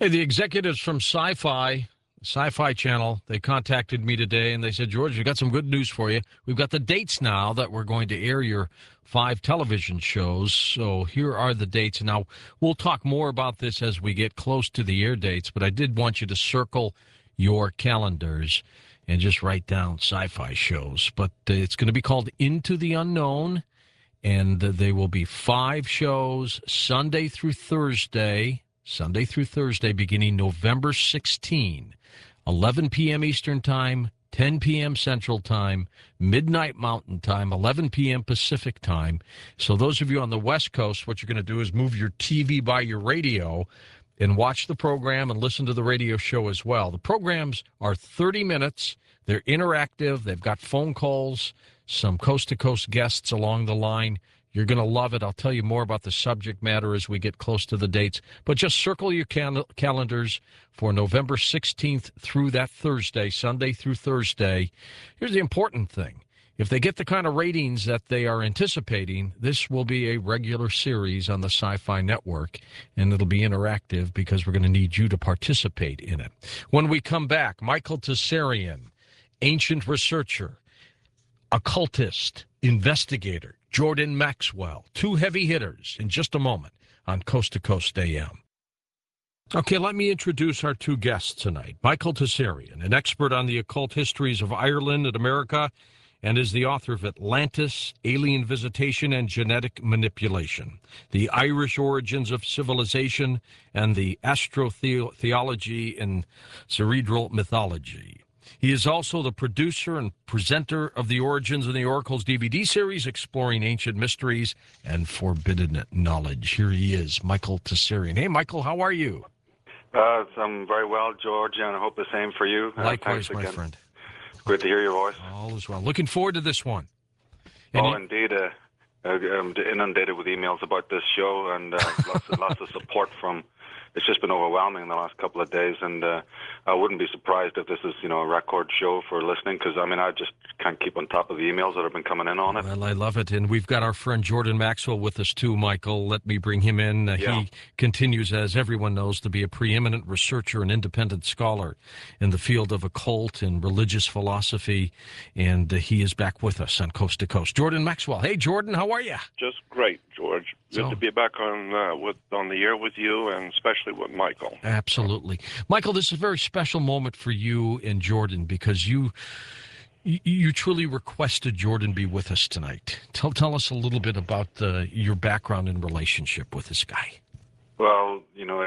Hey, the executives from Sci-Fi Channel, they contacted me today and they said, George, we've got some good news for you. We've got the dates now that we're going to air your 5 television shows. So here are the dates. Now, we'll talk more about this as we get close to the air dates, but I did want you to circle your calendars and just write down sci-fi shows. But it's going to be called Into the Unknown, and they will be 5 shows Sunday through Thursday, beginning November 16, 11 p.m. Eastern Time, 10 p.m. Central Time, midnight Mountain Time, 11 p.m. Pacific Time. So those of you on the West Coast, what you're going to do is move your TV by your radio and watch the program and listen to the radio show as well. The programs are 30 minutes. They're interactive. They've got phone calls, some coast-to-coast guests along the line. You're going to love it. I'll tell you more about the subject matter as we get close to the dates. But just circle your calendars for November 16th through that Thursday, Sunday through Thursday. Here's the important thing. If they get the kind of ratings that they are anticipating, this will be a regular series on the Sci-Fi Network, and it'll be interactive because we're going to need you to participate in it. When we come back, Michael Tsarion, ancient researcher, occultist, investigator, Jordan Maxwell, 2 heavy hitters in just a moment on Coast to Coast AM. Okay, let me introduce our 2 guests tonight. Michael Tsarion, an expert on the occult histories of Ireland and America, and is the author of Atlantis, Alien Visitation and Genetic Manipulation, The Irish Origins of Civilization, and the Astrotheology and Cerebral Mythology. He is also the producer and presenter of the Origins and the Oracles DVD series, exploring ancient mysteries and forbidden knowledge. Here he is, Michael Tsarion. Hey, Michael, how are you? I'm very well, George, and I hope the same for you. Likewise, my friend. Great to hear your voice. All is well. Looking forward to this one. Indeed. I'm inundated with emails about this show and lots of support from. It's just been overwhelming in the last couple of days, and I wouldn't be surprised if this is, a record show for listening, because, I just can't keep on top of the emails that have been coming in on it. Well, I love it, and we've got our friend Jordan Maxwell with us, too, Michael. Let me bring him in. He continues, as everyone knows, to be a preeminent researcher and independent scholar in the field of occult and religious philosophy, and he is back with us on Coast to Coast. Jordan Maxwell. Hey, Jordan, how are you? Just great, George. Good to be back on the air with you, and especially with Michael. Absolutely. Michael, this is a very special moment for you and Jordan, because you truly requested Jordan be with us tonight. Tell us a little bit about your background and relationship with this guy. Well,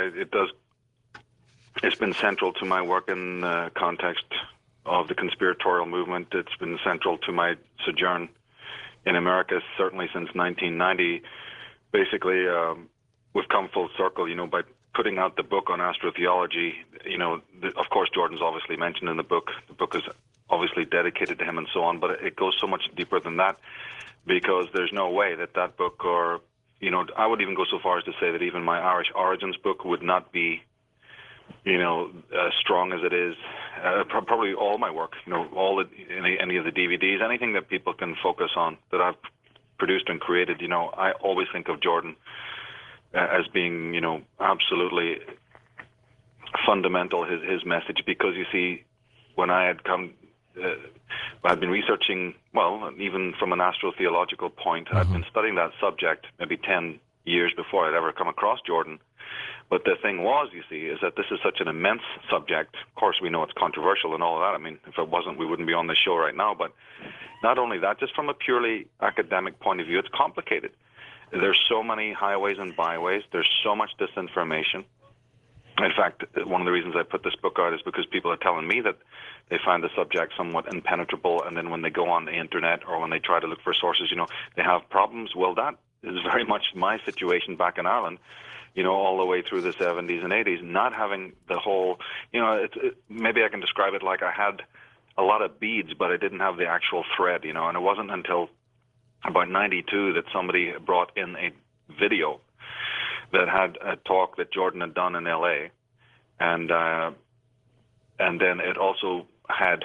it's been central to my work in the context of the conspiratorial movement. It's been central to my sojourn in America, certainly since 1990. Basically, we've come full circle, by putting out the book on astrotheology. Of course, Jordan's obviously mentioned in the book. The book is obviously dedicated to him and so on, but it goes so much deeper than that, because there's no way that book, or, I would even go so far as to say that even my Irish Origins book would not be, as strong as it is. Probably all my work, any of the DVDs, anything that people can focus on that I've produced and created, I always think of Jordan as being, absolutely fundamental, his message, because you see, when I had come, I'd been researching, well, even from an astrotheological point, I'd been studying that subject maybe 10 years before I'd ever come across Jordan. But the thing was, you see, is that this is such an immense subject. Of course, we know it's controversial and all of that. If it wasn't, we wouldn't be on this show right now. But not only that, just from a purely academic point of view, it's complicated. There's so many highways and byways. There's so much disinformation. In fact, one of the reasons I put this book out is because people are telling me that they find the subject somewhat impenetrable, and then when they go on the internet or when they try to look for sources, they have problems. Well, that is very much my situation back in Ireland, all the way through the 70s and 80s, not having the whole, maybe I can describe it like I had a lot of beads, but I didn't have the actual thread, and it wasn't until about 92 that somebody brought in a video that had a talk that Jordan had done in L.A., and then it also had,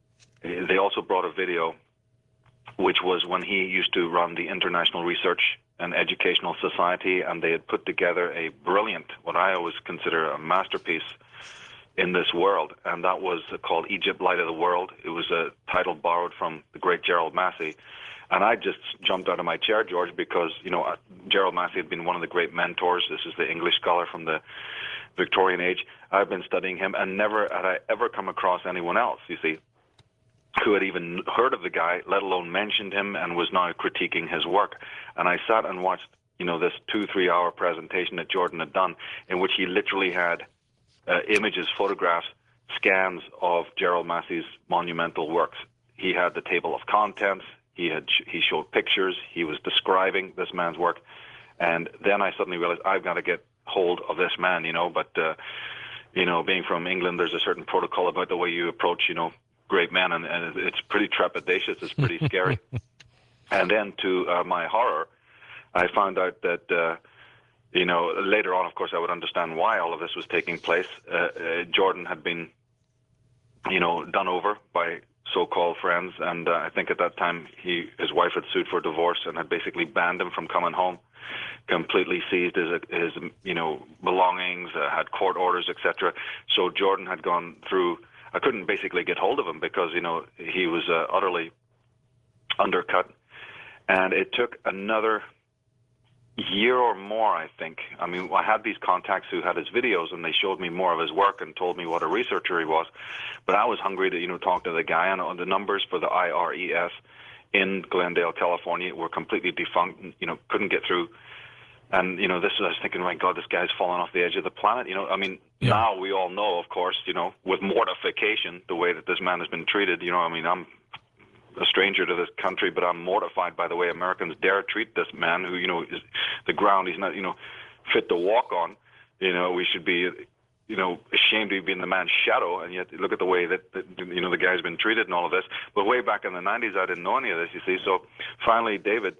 they also brought a video which was when he used to run the International Research an educational society, and they had put together a brilliant, what I always consider a masterpiece in this world, and that was called Egypt, Light of the World. It was a title borrowed from the great Gerald Massey. And I just jumped out of my chair, George, because, Gerald Massey had been one of the great mentors. This is the English scholar from the Victorian age. I've been studying him, and never had I ever come across anyone else, you see, who had even heard of the guy, let alone mentioned him, and was now critiquing his work. And I sat and watched, this 2-3 hour presentation that Jordan had done, in which he literally had images, photographs, scans of Gerald Massey's monumental works. He had the table of contents. He showed pictures. He was describing this man's work. And then I suddenly realized I've got to get hold of this man, But, being from England, there's a certain protocol about the way you approach, great men. And it's pretty trepidatious. It's pretty scary. And then to my horror, I found out that, later on, of course, I would understand why all of this was taking place. Jordan had been, done over by so-called friends, and I think at that time his wife had sued for divorce and had basically banned him from coming home, completely seized his belongings, had court orders, etc. So Jordan had gone through. I couldn't basically get hold of him because he was utterly undercut, and it took another year or more, I think. I mean, I had these contacts who had his videos, and they showed me more of his work and told me what a researcher he was. But I was hungry to, talk to the guy, and the numbers for the IRES in Glendale, California, were completely defunct. Couldn't get through. And I was thinking, my God, this guy's fallen off the edge of the planet. Now we all know, of course, with mortification, the way that this man has been treated. I'm a stranger to this country, but I'm mortified by the way Americans dare treat this man who, is the ground he's not, fit to walk on. We should be, ashamed to be in the man's shadow, and yet look at the way that the guy's been treated and all of this. But way back in the 90s, I didn't know any of this, you see. So finally, David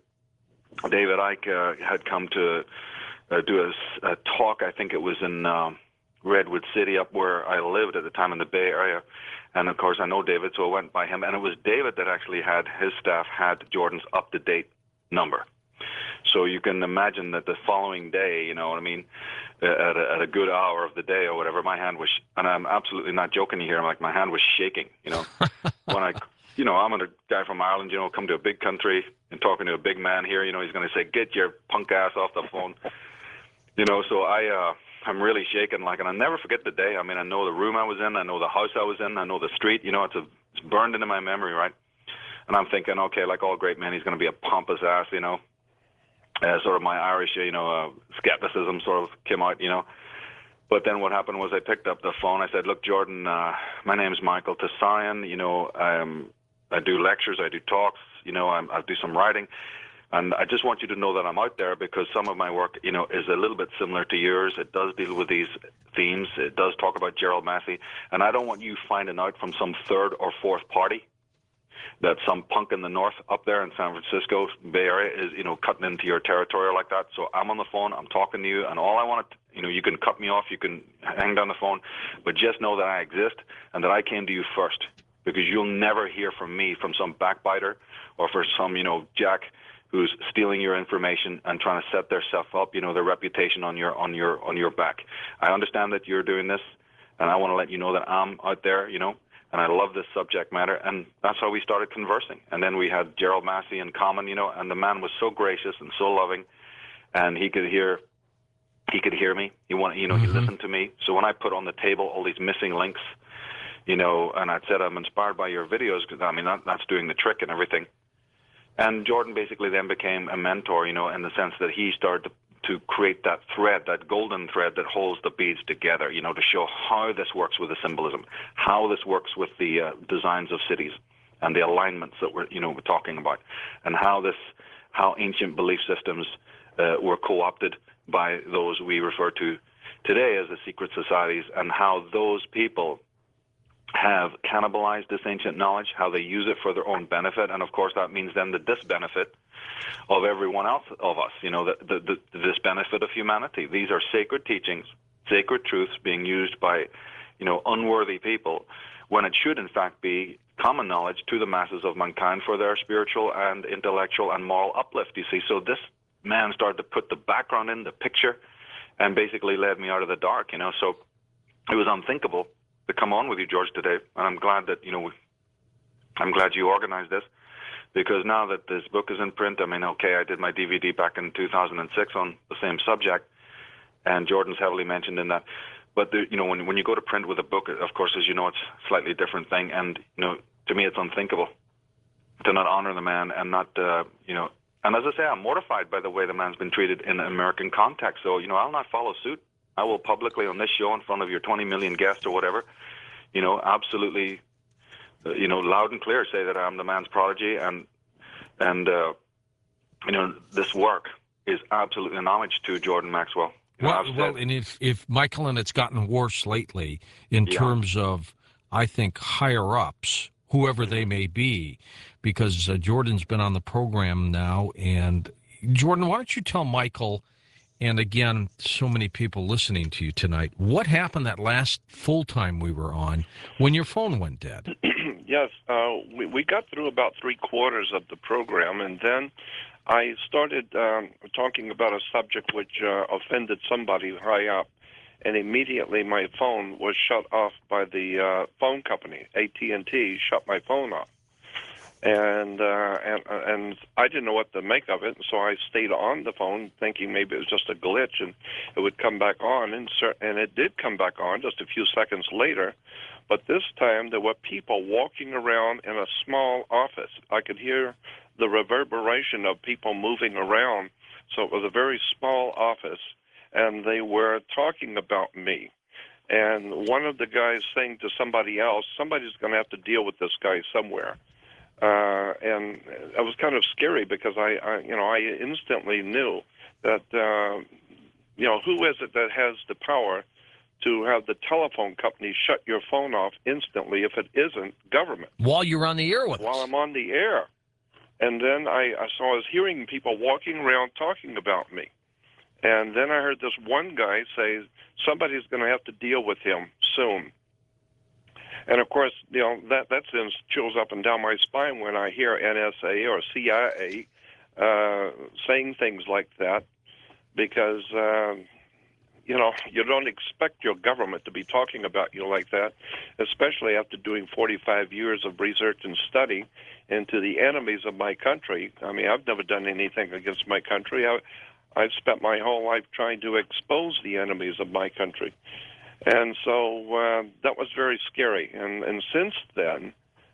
Icke had come to do a talk. I think it was in Redwood City, up where I lived at the time in the Bay Area. And, of course, I know David, so I went by him. And it was David that actually had his staff had Jordan's up-to-date number. So you can imagine that the following day, at a good hour of the day or whatever, my hand was, and I'm absolutely not joking here, my hand was shaking, when I'm a guy from Ireland, come to a big country and talking to a big man here, he's going to say, get your punk ass off the phone. So I'm really shaken, and I'll never forget the day. I mean, I know the room I was in, I know the house I was in, I know the street, it's burned into my memory, right? And I'm thinking, okay, like all great men, he's going to be a pompous ass, sort of my Irish, skepticism sort of came out, But then what happened was I picked up the phone. I said, look, Jordan, my name's Michael Tessarian. I do lectures, I do talks, I do some writing. And I just want you to know that I'm out there because some of my work, is a little bit similar to yours. It does deal with these themes. It does talk about Gerald Massey. And I don't want you finding out from some third or fourth party that some punk in the north up there in San Francisco Bay Area is, cutting into your territory like that. So I'm on the phone, I'm talking to you, and all I want to, you can cut me off, you can hang down the phone, but just know that I exist and that I came to you first, because you'll never hear from me from some backbiter or for some, jack who's stealing your information and trying to set theirself up, their reputation on your back. I understand that you're doing this, and I want to let you know that I'm out there, and I love this subject matter, and that's how we started conversing. And then we had Gerald Massey in common, and the man was so gracious and so loving, and he could hear me. He listened to me. So when I put on the table all these missing links, and I said, I'm inspired by your videos, because, that's doing the trick and everything. And Jordan basically then became a mentor, in the sense that he started to create that thread, that golden thread that holds the beads together, to show how this works with the symbolism, how this works with the designs of cities and the alignments that we're talking about, and how ancient belief systems were co-opted by those we refer to today as the secret societies, and how those people have cannibalized this ancient knowledge, how they use it for their own benefit, and of course that means then the disbenefit of everyone else of us, the disbenefit of humanity. These are sacred teachings, sacred truths being used by, unworthy people, when it should in fact be common knowledge to the masses of mankind for their spiritual and intellectual and moral uplift, you see. So man started to put the background in the picture and basically led me out of the dark, you know. So it was unthinkable to come on with you, George, today. And I'm glad that, I'm glad you organized this, because now that this book is in print, I mean, okay, I did my DVD back in 2006 on the same subject, and Jordan's heavily mentioned in that. But, when you go to print with a book, of course, as you know, it's a slightly different thing. And, to me, it's unthinkable to not honor the man and not, and as I say, I'm mortified by the way the man's been treated in an American context. So, I'll not follow suit. I will publicly on this show in front of your 20 million guests or whatever, absolutely, loud and clear say that I'm the man's prodigy. And this work is absolutely an homage to Jordan Maxwell. Well, and if Michael, and it's gotten worse lately in terms of, I think, higher-ups, whoever they may be, because Jordan's been on the program now. And, Jordan, why don't you tell Michael, and again, so many people listening to you tonight, what happened that last full time we were on when your phone went dead? Yes, we got through about 3/4 of the program, and then I started talking about a subject which offended somebody high up, and immediately my phone was shut off by the phone company. AT&T shut my phone off, and I didn't know what to make of it, so I stayed on the phone thinking maybe it was just a glitch and it would come back on, and it did come back on just a few seconds later. But this time there were people walking around in a small office. I could hear the reverberation of people moving around. So it was a very small office, and they were talking about me. And one of the guys saying to somebody else, somebody's going to have to deal with this guy somewhere. And it was kind of scary because I instantly knew that, who is it that has the power to have the telephone company shut your phone off instantly if it isn't government? While you're on the air with us. While I'm on the air. And then I was hearing people walking around talking about me. And then I heard this one guy say, somebody's going to have to deal with him soon. And, of course, that sends chills up and down my spine when I hear NSA or CIA saying things like that, because, you don't expect your government to be talking about you like that, especially after doing 45 years of research and study into the enemies of my country. I mean, I've never done anything against my country. I've spent my whole life trying to expose the enemies of my country. And so that was very scary. And since then,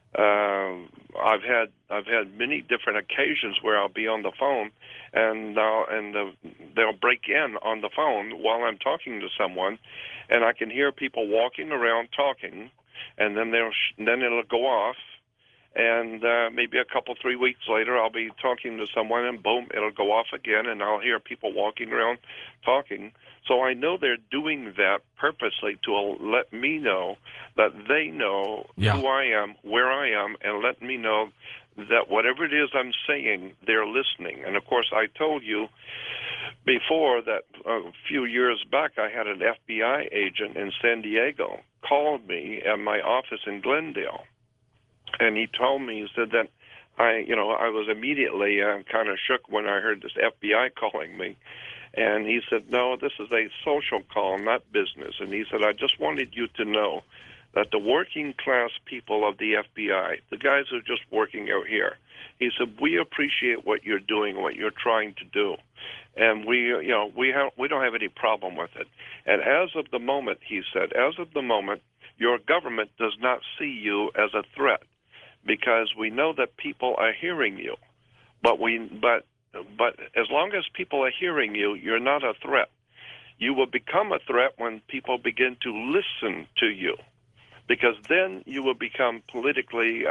I've had many different occasions where I'll be on the phone, and they'll break in on the phone while I'm talking to someone, and I can hear people walking around talking, and then it'll go off, and maybe a couple 3 weeks later I'll be talking to someone, and boom, it'll go off again, and I'll hear people walking around talking. So I know they're doing that purposely to let me know that they know who I am, where I am, and let me know that whatever it is I'm saying, they're listening. And, of course, I told you before that a few years back I had an FBI agent in San Diego called me at my office in Glendale. And he told me, he said that I was immediately kind of shook when I heard this FBI calling me. And he said, no, this is a social call, not business. And he said, I just wanted you to know that the working class people of the FBI, the guys who are just working out here, he said, we appreciate what you're doing, what you're trying to do. And we don't have any problem with it. And as of the moment, he said, as of the moment, your government does not see you as a threat, because we know that people are hearing you. But as long as people are hearing you, you're not a threat. You will become a threat when people begin to listen to you, because then you will become politically,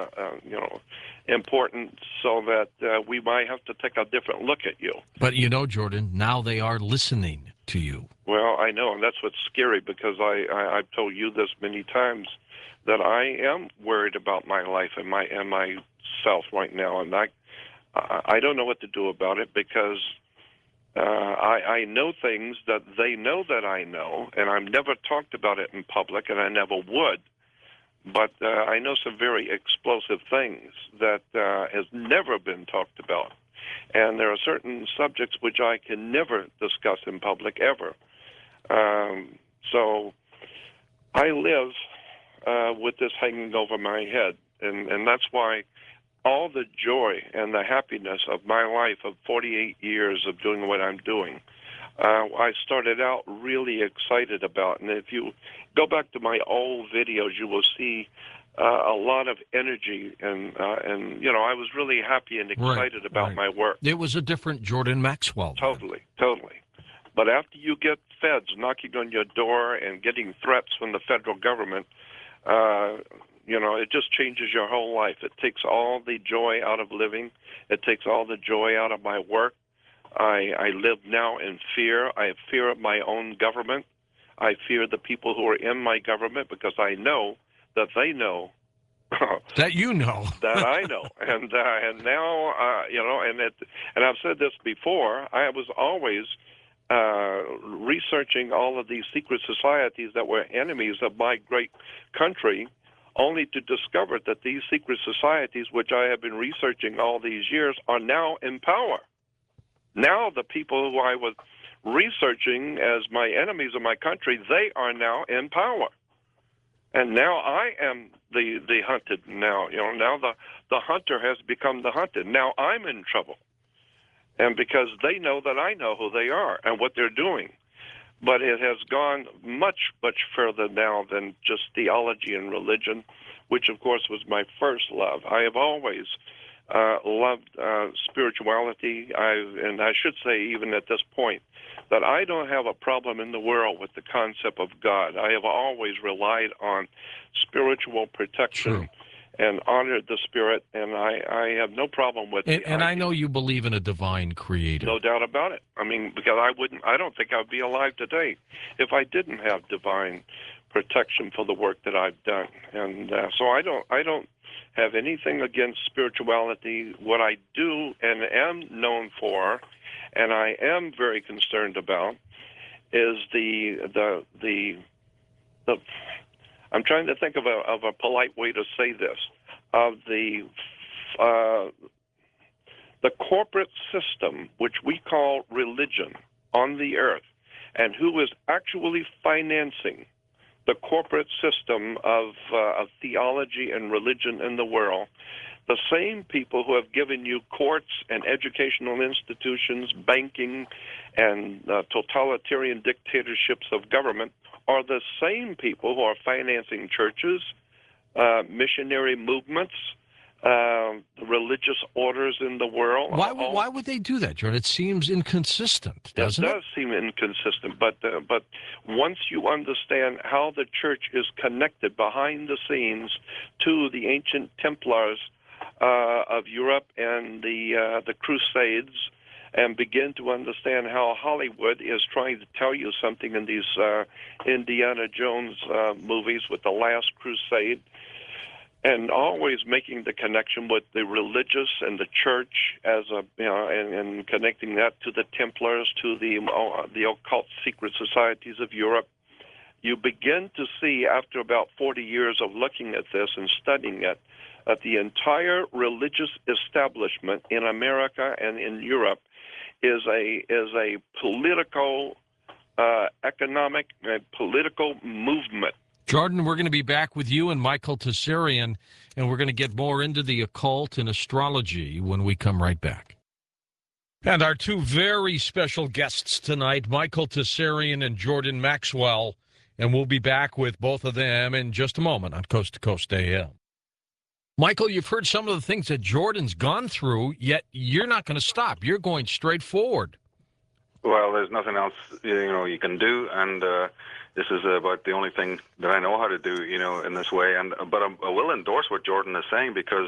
important, so that we might have to take a different look at you. But Jordan, now they are listening to you. Well, I know, and that's what's scary, because I've told you this many times, that I am worried about my life and myself right now, and I don't know what to do about it, because I know things that they know that I know, and I've never talked about it in public, and I never would. But I know some very explosive things that has never been talked about. and there are certain subjects which I can never discuss in public ever. So I live with this hanging over my head, and that's why all the joy and the happiness of my life of 48 years of doing what I'm doing, I started out really excited about. And if you go back to my old videos, you will see a lot of energy, and you know, I was really happy and excited about my work. It was a different Jordan Maxwell. Totally. But after you get feds knocking on your door and getting threats from the federal government, you know, it just changes your whole life. It takes all the joy out of living. It takes all the joy out of my work. I live now in fear. I have fear of my own government. I fear the people who are in my government, because I know that they know that you know that I know, and now you know, and I've said this before. I was always researching all of these secret societies that were enemies of my great country, only to discover that these secret societies, which I have been researching all these years, are now in power. Now the people who I was researching as my enemies of my country, they are now in power. And now I am the hunted now. You know, now the hunter has become the hunted. Now I'm in trouble. And because they know that I know who they are and what they're doing. But it has gone much, much further now than just theology and religion, which, of course, was my first love. I have always loved spirituality. And I should say, even at this point, that I don't have a problem in the world with the concept of God. I have always relied on spiritual protection. True. And honored the Spirit, and I have no problem with it. And I know you believe in a divine creator. No doubt about it. I mean, because I don't think I'd be alive today if I didn't have divine protection for the work that I've done. And so I don't have anything against spirituality. What I do and am known for, and I am very concerned about, is the I'm trying to think of a polite way to say this, of the corporate system, which we call religion on the earth, and who is actually financing the corporate system of theology and religion in the world. The same people who have given you courts and educational institutions, banking, and totalitarian dictatorships of government are the same people who are financing churches, missionary movements, religious orders in the world. Why would they do that, Jordan? It seems inconsistent, doesn't it? It does seem inconsistent, but once you understand how the church is connected behind the scenes to the ancient Templars of Europe and the Crusades, and begin to understand how Hollywood is trying to tell you something in these Indiana Jones movies with The Last Crusade, and always making the connection with the religious and the church as a, you know, and connecting that to the Templars, to the occult secret societies of Europe, you begin to see, after about 40 years of looking at this and studying it, that the entire religious establishment in America and in Europe is a political, economic, political movement. Jordan, we're going to be back with you and Michael Tsarion, and we're going to get more into the occult and astrology when we come right back. And our two very special guests tonight, Michael Tsarion and Jordan Maxwell, and we'll be back with both of them in just a moment on Coast to Coast AM. Michael, you've heard some of the things that Jordan's gone through, yet you're not going to stop. You're going straight forward. Well, there's nothing else you can do, and this is about the only thing that I know how to do, in this way. But I will endorse what Jordan is saying, because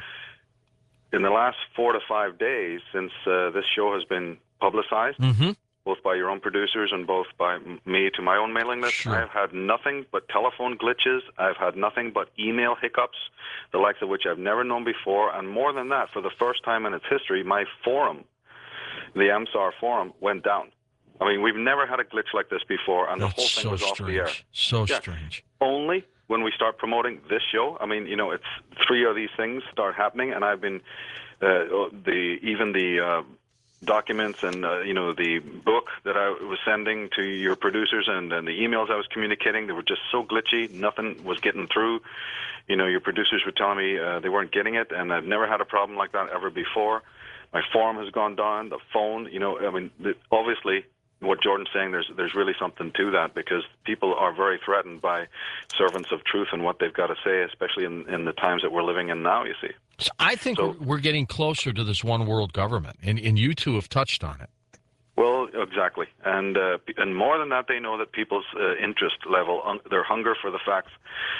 in the last 4 to 5 days since this show has been publicized, both by your own producers and both by me to my own mailing list, Sure. I've had nothing but telephone glitches. I've had nothing but email hiccups, the likes of which I've never known before. And more than that, for the first time in its history, my forum, the AMSAR forum, went down. I mean, we've never had a glitch like this before, and the whole thing was off the air. So strange. Only when we start promoting this show. I mean, it's 3 of these things start happening, and I've been the documents and the book that I was sending to your producers and the emails I was communicating, they were just so glitchy. Nothing was getting through. Your producers were telling me they weren't getting it, and I've never had a problem like that ever before. My forum has gone down. The phone, obviously what Jordan's saying, there's really something to that, because people are very threatened by servants of truth and what they've got to say, especially in the times that we're living in now, you see. So I think we're getting closer to this one world government, and you two have touched on it. Well, exactly. And more than that, they know that people's interest level, their hunger for the facts,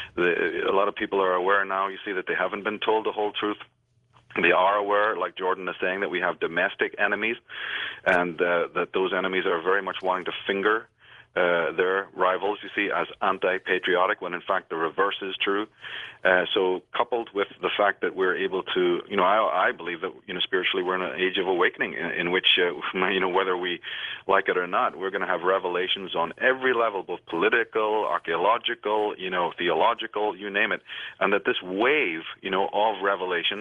a lot of people are aware now, you see, that they haven't been told the whole truth. They are aware, like Jordan is saying, that we have domestic enemies, and that those enemies are very much wanting to finger their rivals, you see, as anti-patriotic, when in fact the reverse is true. So coupled with the fact that we're able to, I believe that, spiritually we're in an age of awakening in which, whether we like it or not, we're going to have revelations on every level, both political, archaeological, theological, you name it. And that this wave, of revelation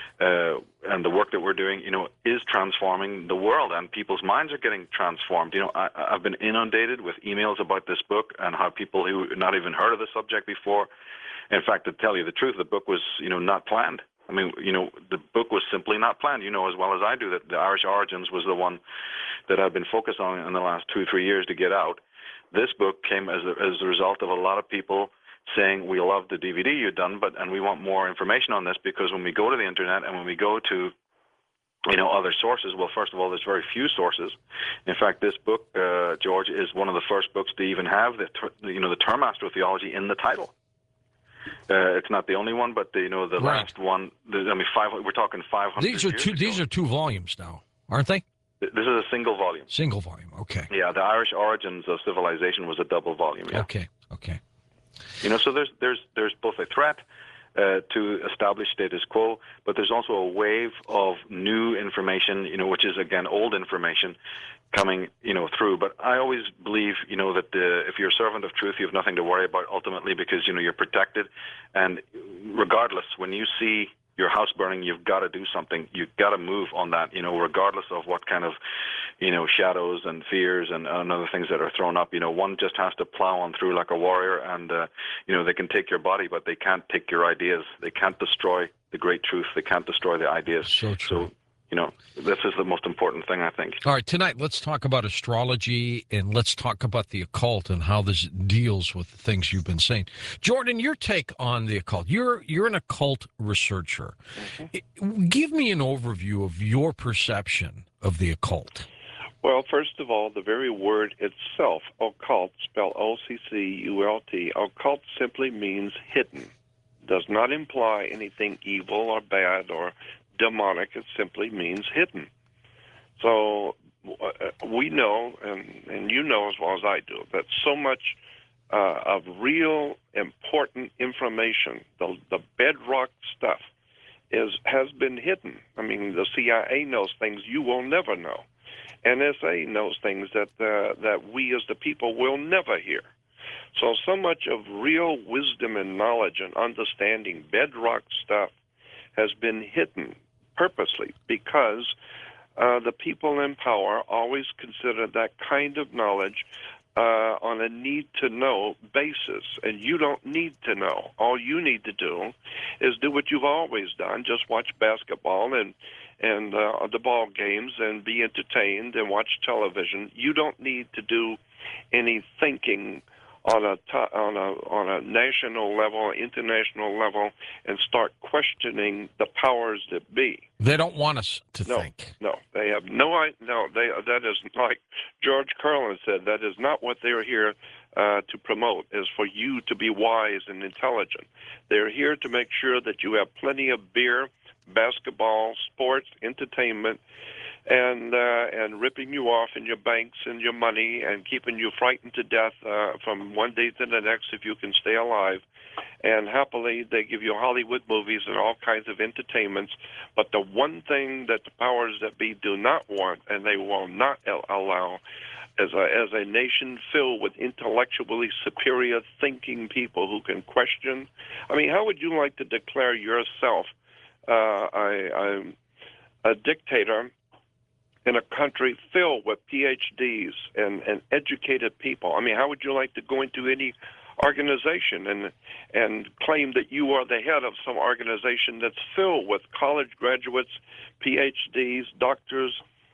and the work that we're doing, is transforming the world, and people's minds are getting transformed. I've been inundated with emails about this book and how people who not even heard of the subject before. In fact, to tell you the truth, the book was, not planned. I mean, the book was simply not planned. You know as well as I do that the Irish Origins was the one that I've been focused on in the last 2-3 years to get out. This book came as a result of a lot of people saying, we love the DVD you've done, and we want more information on this, because when we go to the internet and when we go to other sources, well, first of all, there's very few sources. In fact, this book, George, is one of the first books to even have the term astrotheology in the title. It's not the only one, but the right. last one. We're talking 500. These are 2 volumes now, aren't they? This is a single volume. Single volume. Okay. Yeah, the Irish Origins of Civilization was a double volume. Yeah. Okay. So there's both a threat to establish status quo, but there's also a wave of new information, which is again old information coming, through. But I always believe, that if you're a servant of truth, you have nothing to worry about ultimately, because you're protected. And regardless, when you see your house burning, you've got to do something. You've got to move on that, regardless of what kind of, shadows and fears and other things that are thrown up. One just has to plow on through like a warrior, and, they can take your body, but they can't take your ideas. They can't destroy the great truth. They can't destroy the ideas. So true. So, this is the most important thing, I think. All right, tonight let's talk about astrology, and let's talk about the occult and how this deals with the things you've been saying. Jordan, your take on the occult. You're an occult researcher. Mm-hmm. Give me an overview of your perception of the occult. Well, first of all, the very word itself, occult, spelled O-C-C-U-L-T, occult simply means hidden. Does not imply anything evil or bad or demonic. It simply means hidden. So we know, and you know as well as I do, that so much of real important information, the bedrock stuff, has been hidden. I mean, the CIA knows things you will never know. NSA knows things that we as the people will never hear. So much of real wisdom and knowledge and understanding, bedrock stuff, has been hidden purposely, because the people in power always consider that kind of knowledge on a need-to-know basis, and you don't need to know. All you need to do is do what you've always done, just watch basketball and the ball games and be entertained and watch television. You don't need to do any thinking on a national level, international level, and start questioning the powers that be. They don't want us to think. No, they have that is, like George Carlin said, that is not what they're here to promote, is for you to be wise and intelligent. They're here to make sure that you have plenty of beer, basketball, sports, entertainment, and ripping you off in your banks and your money and keeping you frightened to death from one day to the next if you can stay alive. And happily, they give you Hollywood movies and all kinds of entertainments. But the one thing that the powers that be do not want, and they will not allow, as a nation filled with intellectually superior thinking people who can question. I mean, how would you like to declare yourself a dictator in a country filled with PhDs and educated people. I mean, how would you like to go into any organization and claim that you are the head of some organization that's filled with college graduates, PhDs, doctors?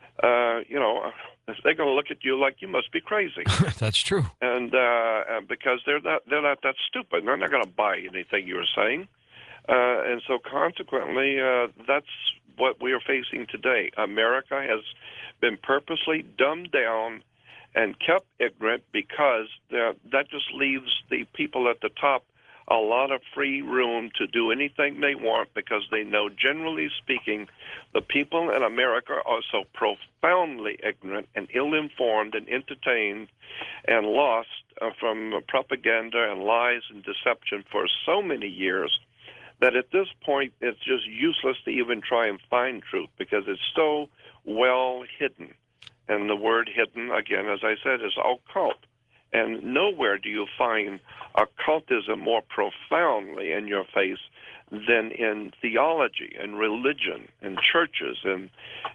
They're going to look at you like you must be crazy. That's true. And because they're not that stupid. They're not going to buy anything you're saying. And so consequently, that's what we are facing today. America has been purposely dumbed down and kept ignorant because that just leaves the people at the top a lot of free room to do anything they want, because they know, generally speaking, the people in America are so profoundly ignorant and ill-informed and entertained and lost from propaganda and lies and deception for so many years that at this point it's just useless to even try and find truth, because it's so well hidden. And the word hidden, again, as I said, is occult. And nowhere do you find occultism more profoundly in your face than in theology and religion and churches and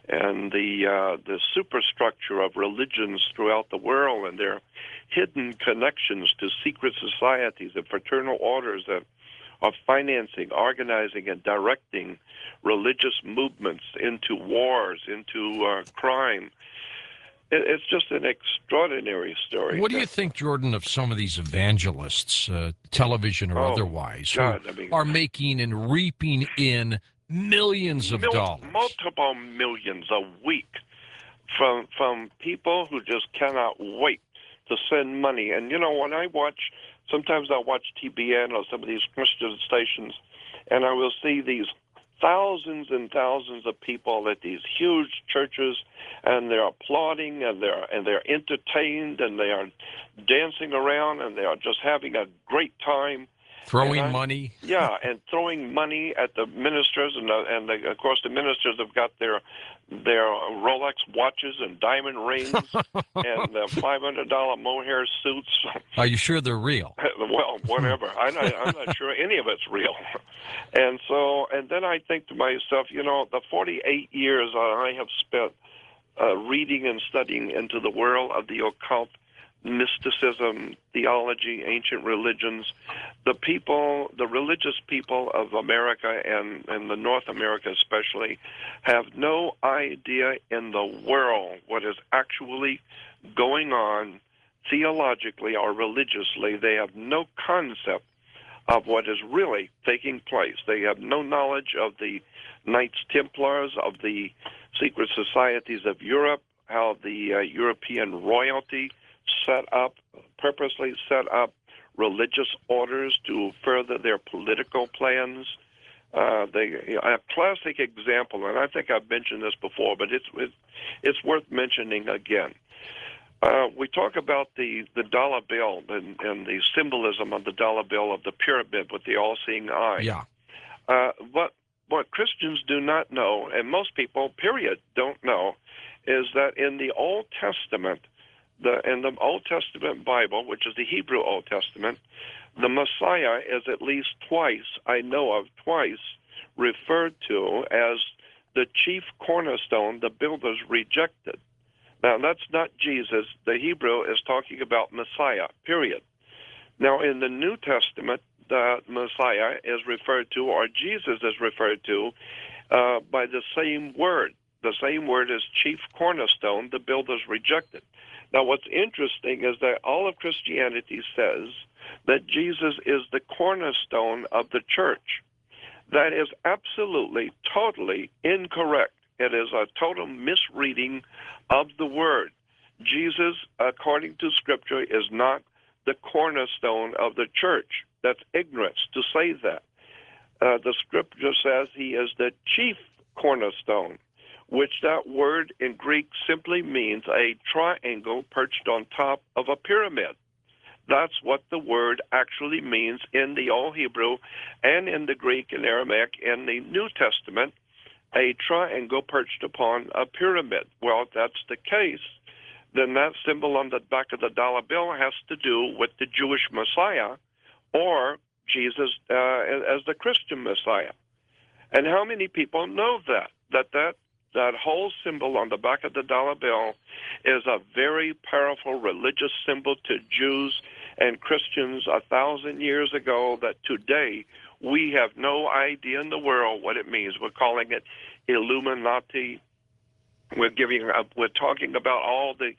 the superstructure of religions throughout the world, and their hidden connections to secret societies and fraternal orders that are financing, organizing, and directing religious movements into wars, into crime. It's just an extraordinary story. What do you think, Jordan, of some of these evangelists, television or otherwise, God, who are making and reaping in millions of dollars? Multiple millions a week from people who just cannot wait to send money. And, when I watch, sometimes I'll watch TBN or some of these Christian stations, and I will see these thousands and thousands of people at these huge churches, and they're applauding, and they're entertained, and they are dancing around, and they are just having a great time. Throwing money. Yeah, and throwing money at the ministers, and of course the ministers have got their Rolex watches and diamond rings and $500 mohair suits. Are you sure they're real? Well, whatever. I'm not sure any of it's real. And then I think to myself, the 48 years I have spent reading and studying into the world of the occult, mysticism, theology, ancient religions, the religious people of America and the North America especially have no idea in the world what is actually going on theologically or religiously. They have no concept of what is really taking place. They have no knowledge of the Knights Templars, of the secret societies of Europe, how the European royalty purposely set up religious orders to further their political plans. A classic example, and I think I've mentioned this before, but it's worth mentioning again. We talk about the dollar bill and the symbolism of the dollar bill, of the pyramid with the all-seeing eye. Yeah. What Christians do not know, and most people, period, don't know, is that in the Old Testament, in the Old Testament Bible, which is the Hebrew Old Testament, the Messiah is at least twice, I know of twice, referred to as the chief cornerstone the builders rejected. Now, that's not Jesus. The Hebrew is talking about Messiah, period. Now, in the New Testament, the Messiah is referred to, or Jesus is referred to, by the same word. The same word as chief cornerstone the builders rejected. Now, what's interesting is that all of Christianity says that Jesus is the cornerstone of the church. That is absolutely, totally incorrect. It is a total misreading of the word. Jesus, according to Scripture, is not the cornerstone of the church. That's ignorance to say that. The Scripture says he is the chief cornerstone, which that word in Greek simply means a triangle perched on top of a pyramid. That's what the word actually means in the Old Hebrew and in the Greek and Aramaic in the New Testament, a triangle perched upon a pyramid. Well, if that's the case, then that symbol on the back of the dollar bill has to do with the Jewish Messiah or Jesus as the Christian Messiah. And how many people know that that whole symbol on the back of the dollar bill is a very powerful religious symbol to Jews and Christians 1,000 years ago that today we have no idea in the world what it means. We're calling it Illuminati. We're talking about all the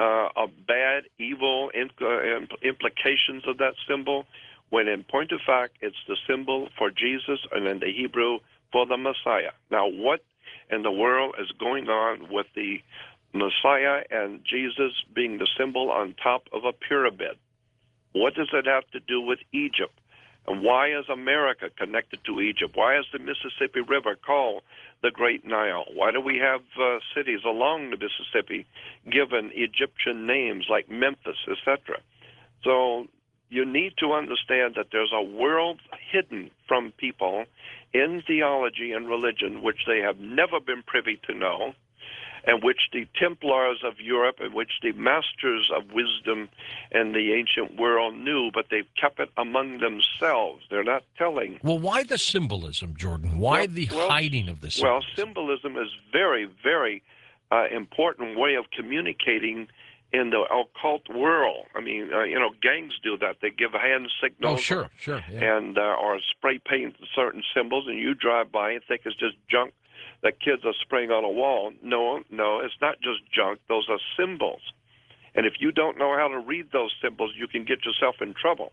bad, evil implications of that symbol, when in point of fact, it's the symbol for Jesus, and in the Hebrew, for the Messiah. Now, what in the world is going on with the Messiah and Jesus being the symbol on top of a pyramid? What does it have to do with Egypt? And why is America connected to Egypt? Why is the Mississippi River called the Great Nile? Why do we have cities along the Mississippi given Egyptian names like Memphis, etc.? So you need to understand that there's a world hidden from people in theology and religion which they have never been privy to know, and which the Templars of Europe and which the masters of wisdom in the ancient world knew, but they've kept it among themselves. They're not telling. Well, why the symbolism, Jordan? Why the hiding of the symbolism? Well, symbolism is very, very important way of communicating in the occult world. I mean, gangs do that. They give hand signals. Oh, sure. Yeah. And or spray paint certain symbols, and you drive by and think it's just junk that kids are spraying on a wall. No, it's not just junk. Those are symbols. And if you don't know how to read those symbols, you can get yourself in trouble.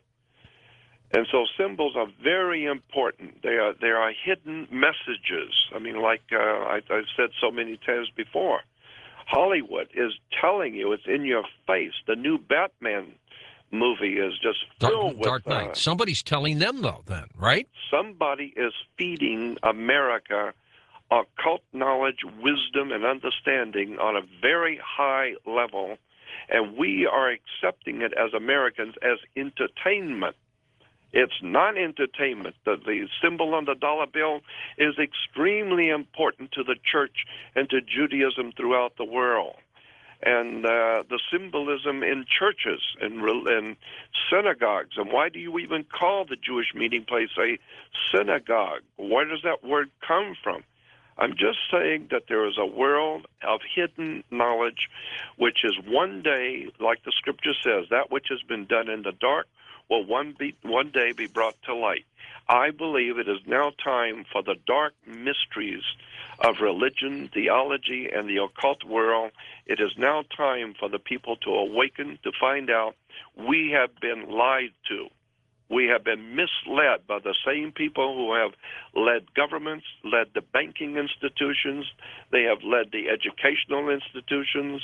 And so symbols are very important. They are hidden messages. I mean, like I've said so many times before, Hollywood is telling you, it's in your face. The new Batman movie is just filled with Dark Knight. Somebody's telling them, though, then, right? Somebody is feeding America occult knowledge, wisdom, and understanding on a very high level, and we are accepting it as Americans as entertainment. It's not entertainment. The symbol on the dollar bill is extremely important to the church and to Judaism throughout the world. And the symbolism in churches and synagogues. And why do you even call the Jewish meeting place a synagogue? Where does that word come from? I'm just saying that there is a world of hidden knowledge, which is one day, like the scripture says, that which has been done in the dark will one day be brought to light. I believe it is now time for the dark mysteries of religion, theology, and the occult world. It is now time for the people to awaken, to find out we have been lied to. We have been misled by the same people who have led governments, led the banking institutions, they have led the educational institutions,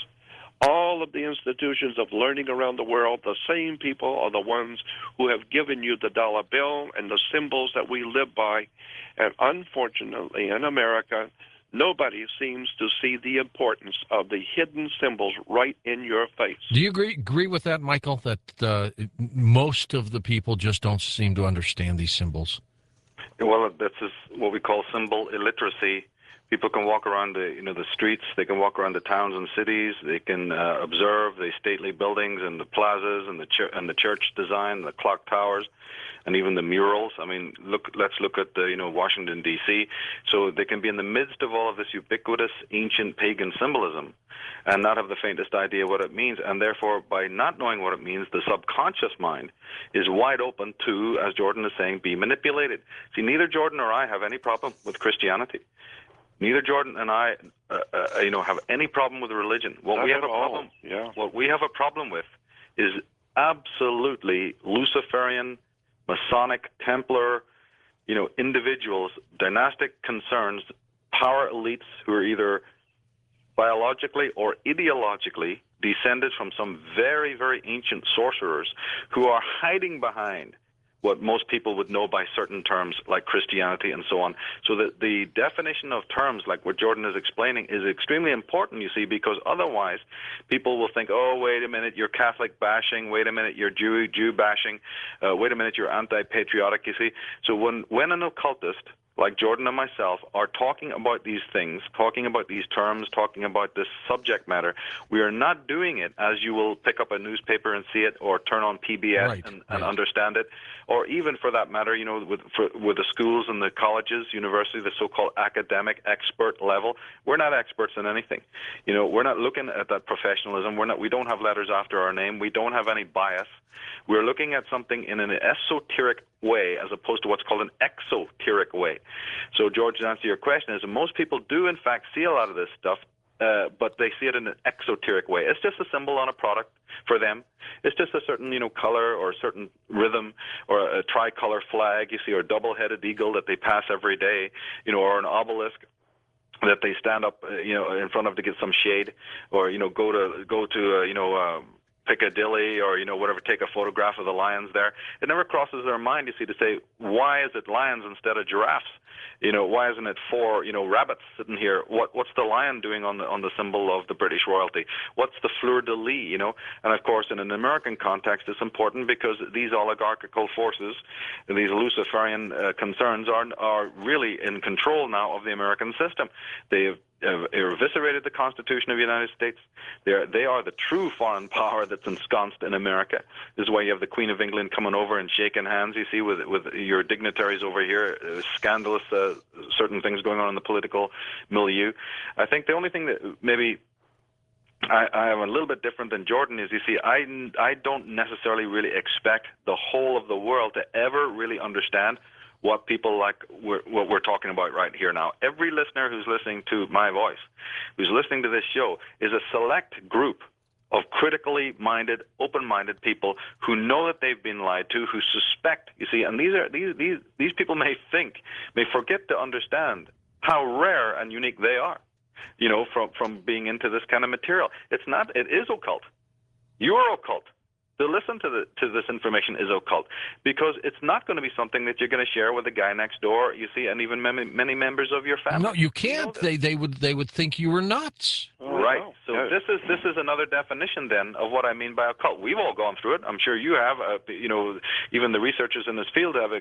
all of the institutions of learning around the world. The same people are the ones who have given you the dollar bill and the symbols that we live by. And unfortunately, in America, nobody seems to see the importance of the hidden symbols right in your face. Do you agree with that, Michael, that most of the people just don't seem to understand these symbols? Well, that's what we call symbol illiteracy. People can walk around the streets, they can walk around the towns and cities, they can observe the stately buildings and the plazas and the church design, the clock towers, and even the murals. I mean, let's look at Washington D.C. So they can be in the midst of all of this ubiquitous ancient pagan symbolism and not have the faintest idea what it means, and therefore by not knowing what it means, the subconscious mind is wide open to, as Jordan is saying, be manipulated. See, neither Jordan or I have any problem with Christianity. Neither Jordan and I, have any problem with religion. What we have a problem with is absolutely Luciferian, Masonic, Templar, individuals, dynastic concerns, power elites who are either biologically or ideologically descended from some very, very ancient sorcerers who are hiding behind what most people would know by certain terms like Christianity and so on. So that the definition of terms like what Jordan is explaining is extremely important, you see, because otherwise people will think, oh, wait a minute, you're Catholic bashing, wait a minute, you're Jew bashing, wait a minute, you're anti-patriotic, you see. So when an occultist like Jordan and myself, are talking about these things, talking about these terms, talking about this subject matter, we are not doing it as you will pick up a newspaper and see it, or turn on PBS and understand it, or even for that matter, you know, with the schools and the colleges, universities, the so-called academic expert level. We're not experts in anything. You know, we're not looking at that professionalism. We don't have letters after our name. We don't have any bias. We're looking at something in an esoteric way as opposed to what's called an exoteric way. So, George, to answer your question, is most people do, in fact, see a lot of this stuff, but they see it in an exoteric way. It's just a symbol on a product for them. It's just a certain, you know, color or a certain rhythm, or a tricolor flag, you see, or a double-headed eagle that they pass every day, you know, or an obelisk that they stand up, you know, in front of to get some shade, or, you know, go to you know, Piccadilly, or, you know, whatever, take a photograph of the lions there. It never crosses their mind, you see, to say, why is it lions instead of giraffes? You know, why isn't it 4, you know, rabbits sitting here? What's the lion doing on the symbol of the British royalty? What's the fleur-de-lis, you know? And of course, in an American context, it's important because these oligarchical forces, these Luciferian concerns are really in control now of the American system. They've eviscerated the Constitution of the United States. They are the true foreign power that's ensconced in America. This is why you have the Queen of England coming over and shaking hands, you see, with your dignitaries over here. Scandalous certain things going on in the political milieu. I think the only thing that maybe I am a little bit different than Jordan is, you see, I don't necessarily really expect the whole of the world to ever really understand what people like what we're talking about right here now. Every listener who's listening to my voice, who's listening to this show, is a select group of critically minded, open-minded people who know that they've been lied to, who suspect, you see, and these people may forget to understand how rare and unique they are, you know, from being into this kind of material. It is occult. You're occult. To listen to this information is occult, because it's not going to be something that you're going to share with the guy next door, you see, and even many members of your family. No, you can't. They would think you were nuts. Right. So this is another definition then of what I mean by occult. We've all gone through it. I'm sure you have. You know, even the researchers in this field have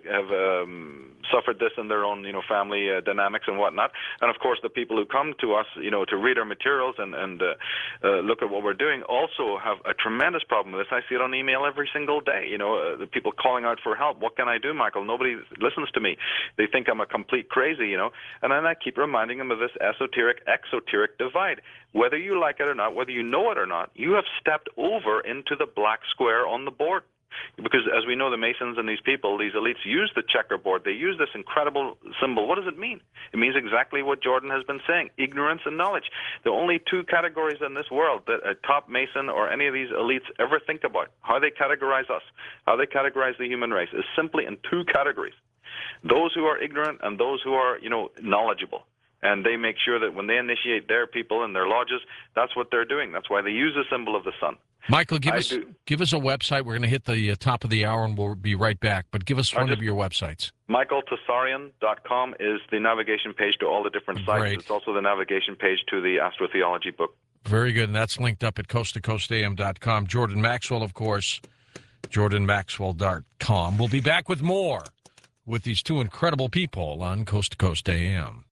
suffered this in their own, you know, family dynamics and whatnot. And of course, the people who come to us, you know, to read our materials and look at what we're doing also have a tremendous problem with this. I see it on email every single day. You know, the people calling out for help. What can I do, Michael? Nobody listens to me. They think I'm a complete crazy, you know. And then I keep reminding them of this esoteric-exoteric divide. Whether you like it or not, whether you know it or not, you have stepped over into the black square on the board. Because as we know, the Masons and these people, these elites, use the checkerboard. They use this incredible symbol. What does it mean? It means exactly what Jordan has been saying, ignorance and knowledge. The only two categories in this world that a top Mason or any of these elites ever think about, how they categorize us, how they categorize the human race, is simply in two categories. Those who are ignorant and those who are, you know, knowledgeable. And they make sure that when they initiate their people and their lodges, that's what they're doing. That's why they use the symbol of the sun. Michael, give us a website. We're going to hit the top of the hour, and we'll be right back. But give us one of your websites. MichaelTessarian.com is the navigation page to all the different sites. Great. It's also the navigation page to the astrotheology book. Very good, and that's linked up at coasttocoastam.com. Jordan Maxwell, of course, jordanmaxwell.com. We'll be back with more with these two incredible people on Coast to Coast AM.